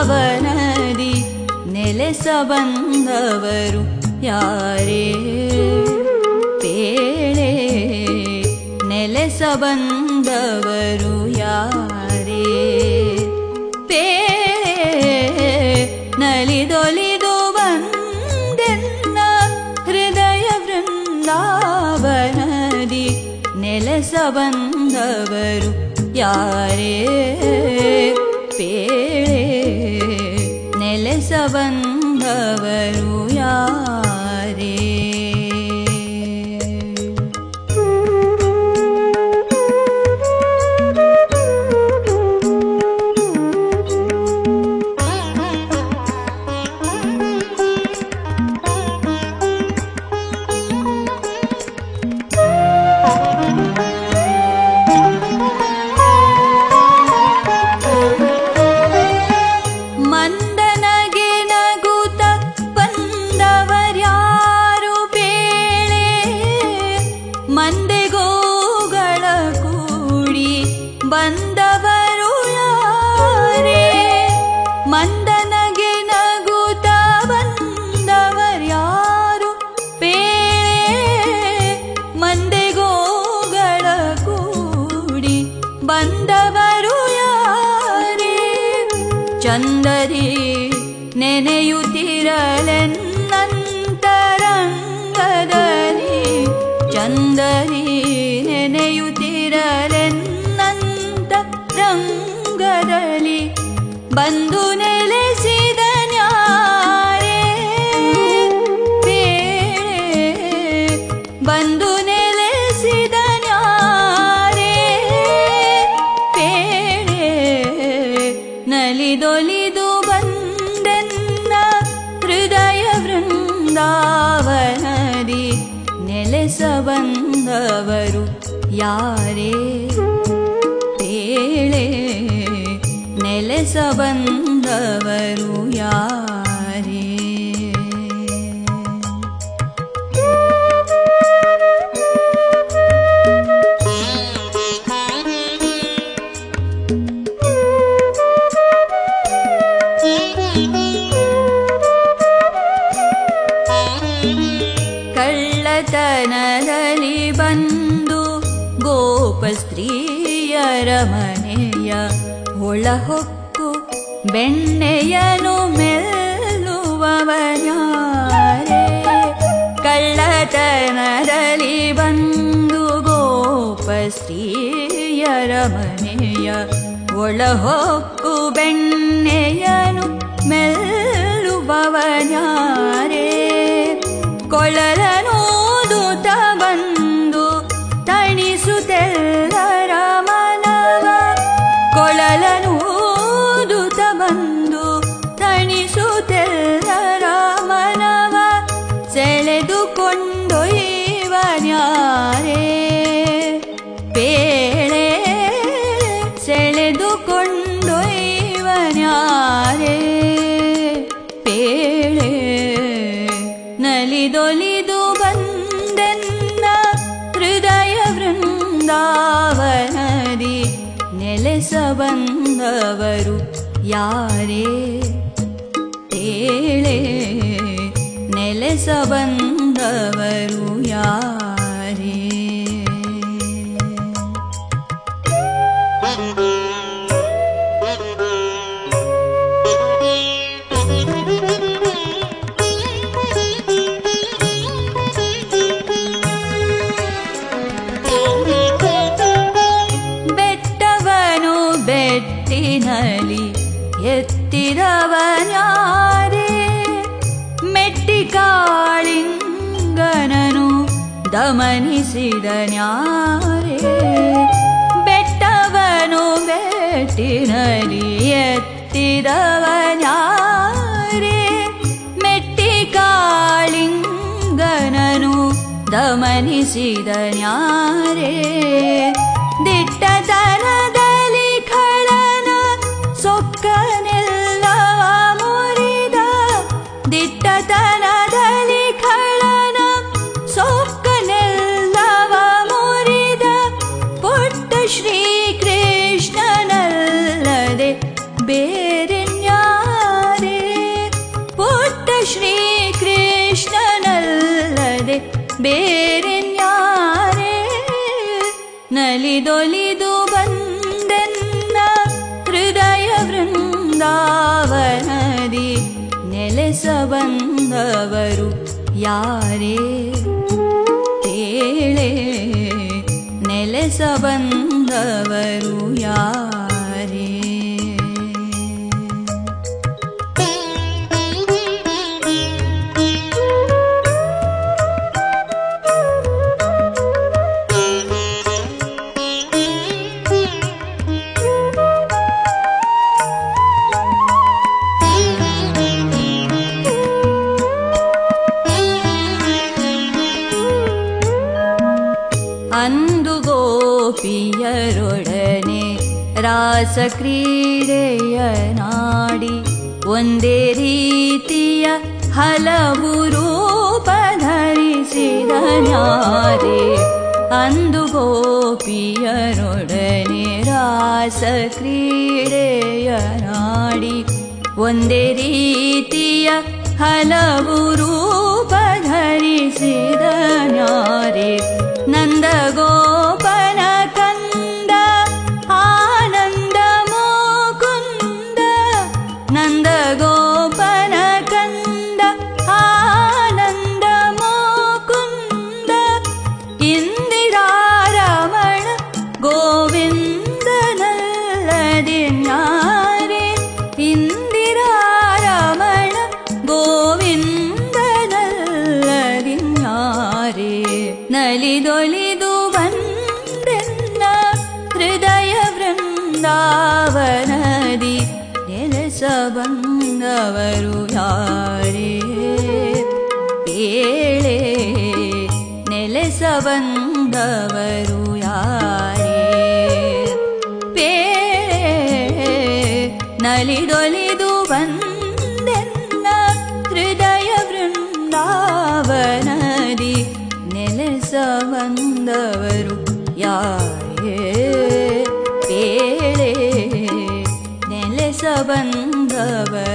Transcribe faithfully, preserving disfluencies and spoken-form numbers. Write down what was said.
ವೃಂದಾವನದಿ ನೆಲೆಸ ಬಂದವರು ಯಾರೇ ಪೇಳೆ ನೆಲೆಸ ಬಂದವರು ಯಾರೇ ಪೇಳೆ ನಲಿದೊಲಿದು ಬಂದೆನ್ನ ಹೃದಯ ವೃಂದಾವನದಿ ನೆಲೆಸ ಬಂದವರು ಯಾರೇ ಪೇಳೆ ನೆಲೆಸ ಬಂದವರು ಯಾರೇ ಚಂದರಿ ನೆನೆಯುತ್ತಿರಲೆನ್ನಂತರಂಗದಲ್ಲಿ ಚಂದರಿ ನೆನೆಯುತ್ತಿರಲೆನ್ನಂತರಂಗದಲ್ಲಿ ಬಂದು ನೆಲೆಸಿದ ನ್ಯಾರೇ ಪೇಳೆ ಬಂದು ನೆಲೆಸಿದ ನ್ಯಾರೇ ಪೇಳೆ ನಲಿದೊಲಿದು ಬಂದೆನ್ನ ಹೃದಯ ವೃಂದಾವನದಿ ನೆಲೆಸ ಬಂದವರು ಯಾರೇ ಪೇಳೆ ನೆಲೆಸ ಬಂದವರು ಯಾರೇ ಕಳ್ಳತನದಲ್ಲಿ ಬಂದು ಗೋಪ ಸ್ತ್ರೀಯರ ಮನೆಯ ಒಳಹೊಕ್ಕು ಬೆಣ್ಣೆಯನು ಮೆಲ್ಲುವವರ್ಯಾರೇ ಕಳ್ಳತನದಲ್ಲಿ ಬಂದು ಗೋಪ ಸ್ತ್ರೀಯರ ಮನೆಯ ಒಳಹೊಕ್ಕು ಬೆಣ್ಣೆಯನು ಮೆಲ್ಲುವವರ್ಯಾರೇ ಕೊಳಲನೂದುತ ಬಂದು ತಣಿಸುತ್ತೆಲ್ಲರ ಮನವ ಕೊಳಲನೂದುತ ಬಂದು ತಣಿಸುತ್ತೆಲ್ಲರ ಮನವ ಸೆಳೆದುಕೊಂಡೊಯ್ವನ್ಯಾರೇ ಪೇಳೆ ಸೆಳೆದುಕೊಂಡೊಯ್ವನ್ಯಾರೇ ಪೇಳೆ ನಲಿದೊಲಿದು ಬಂದೆನ್ನ ಹೃದಯ ವೃಂದಾವನದಿ ನೆಲೆಸ ಬಂದವರು ಯಾರೇ ಪೇಳೆ ನೆಲೆಸ ಬಂದವರು ಯಾರೇ ಬೆಟ್ಟಿನಲಿ ಎತ್ತಿದವನ್ಯಾರೇ ಮೆಟ್ಟಿ ಕಾಳಿಂಗನನು ದಮನಿಸಿದನ್ಯಾರೇ ಬೆಟ್ಟವನು ಬೆಟ್ಟಿನಲಿ ಎತ್ತಿದವನ್ಯಾರೇ ಮೆಟ್ಟಿ ಕಾಳಿಂಗನನು ದಮನಿಸಿದನ್ಯಾರೇ ದಿಟ್ಟತನದಲ್ಲಿ ಖಳನ ಸೊಕ್ಕನೆಲ್ಲವ ಮುರಿದ ದಿಟ್ಟತನದಲ್ಲಿ ಖಳನ ಸೊಕ್ಕನೆಲ್ಲವ ಮುರಿದ ಪುಟ್ಟ ಶ್ರೀಕೃಷ್ಣನಲ್ಲದೆ ಬೇರೆನ್ಯಾರೇ ಬೇರೆನ್ಯಾರೇ ನಲಿದೊಲಿದು ಬಂದೆನ್ನ ಹೃದಯ ವೃಂದಾವನದಿ ನೆಲೆಸ ಬಂದವರು ಯಾರೇ ಹೇಳೆ ನೆಲೆಸ ಬಂದವರು ಯಾರೇ ಅಂದು ಗೋಪಿಯರೊಡನೆ ರಾಸ ಕ್ರೀಡೆಯ ನಾಡಿ ಒಂದೇ ರೀತಿಯ ಹಲವು ರೂಪ ಧರಿಸಿದ ನ್ಯಾರೆ ಅಂದು ಗೋಪಿಯರೊಡನೆ ರಾಸ ಕ್ರೀಡೆಯ ನಾಡಿ ಒಂದೇ ರೀತಿಯ ಹಲವು ರೂಪ ಧರಿಸಿದ ನ್ಯಾರೆ ನಂದ ಗೋಪನ ಕಂದ ಆನಂದ ಮುಕುಂದ ನಂದ ಗೋಪನ ಕಂದ ಆನಂದ ಮುಕುಂದ ಇಂದಿರಾರಮಣ ಗೋವಿಂದನಲ್ಲದಿನ್ಯಾರೆ ಇಂದಿರಾರಮಣ ಗೋವಿಂದನಲ್ಲದಿನ್ಯಾರೆ ನಲಿದೊಲಿದು ಬಂದೆನ್ನ ಹೃದಯ ವೃಂದಾವನದಿ ನೆಲೆಸ ಬಂದವರು ಯಾರೇ ಹೇಳೆ ನೆಲೆಸ ಬಂದವರು ಯಾರೇ ಪೇಳೆ ನಲಿದೊಲಿದು ಬಂದೆನ್ನ ಹೃದಯ ವೃಂದಾವನದಿ ನೆಲೆಸ ಬಂದವರು ಯಾರೇ ಪೇಳೆ ನೆಲೆಸ ಬಂದವರು